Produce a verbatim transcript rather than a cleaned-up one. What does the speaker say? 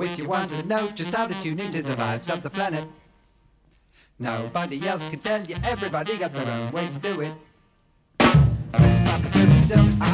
if you want to know just how to tune into the vibes of the planet. Nobody else can tell you, everybody got their own way to do it. Top of seventy-seven,